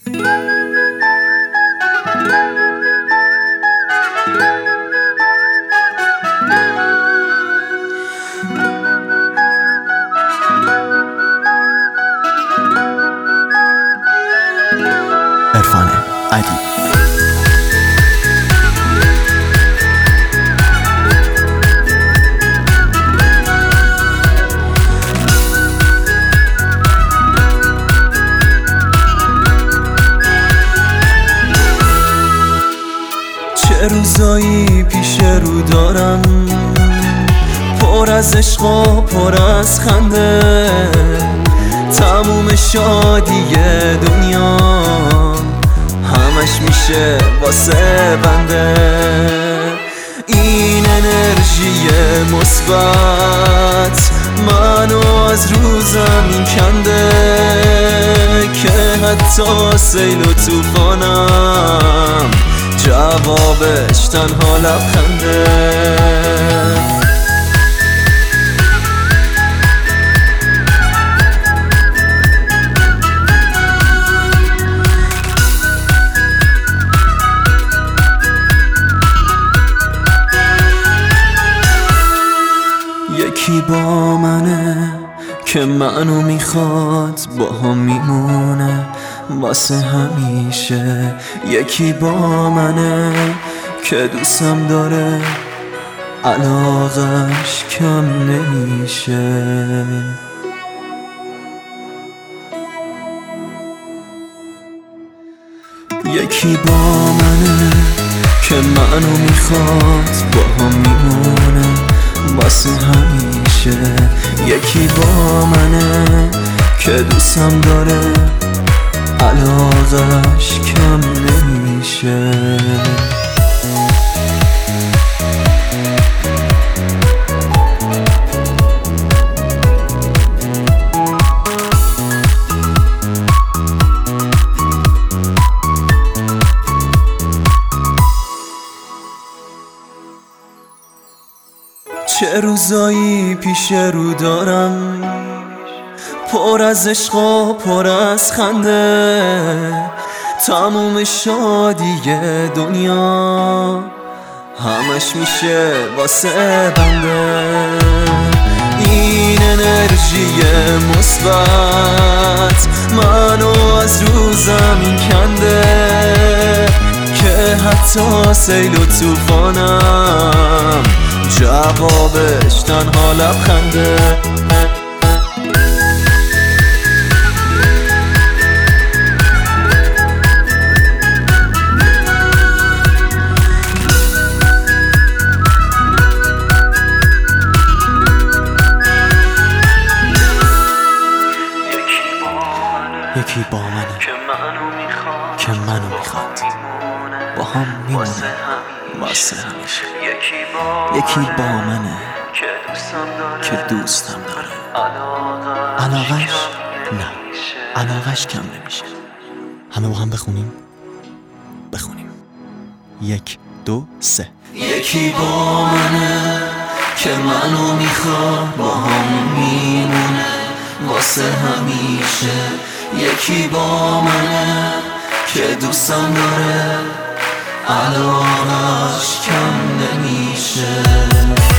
عرفان ادیب. چه روزایی پیش رو دارم، پر از عشق و پر از خنده، تموم شادی دنیا همش میشه واسه بنده. این انرژی مثبت منو از رو زمین کنده، که حتی سیل و طوفانم جوابش تنها لبخنده. یکی با منه که منو میخواد، با هم میمونه واسه همیشه. یکی با منه که دوستم داره، علاقش کم نمیشه. یکی با منه که منو میخواد، با هم میمونه واسه همیشه. یکی با منه که دوستم داره، علاقش کم نمیشه. چه روزایی پیش رو دارم، پر از عشق و پر از خنده، تموم شادی دنیا همش میشه واسه بنده. این انرژی مثبت منو از رو زمین کنده، که حتی سیل و طوفانم جوابش تنها لبخنده. یکی با منه که منو میخواد، با هم میمونه واسه همیشه. یکی با منه که دوستم داره، علاقش نه، علاقش کم نمیشه. همه با هم بخونیم. یک دو سه. یکی با منه که منو میخواد، با هم میمونه واسه همیشه. یکی با منه که دوستم داره، علاقش کم نمیشه.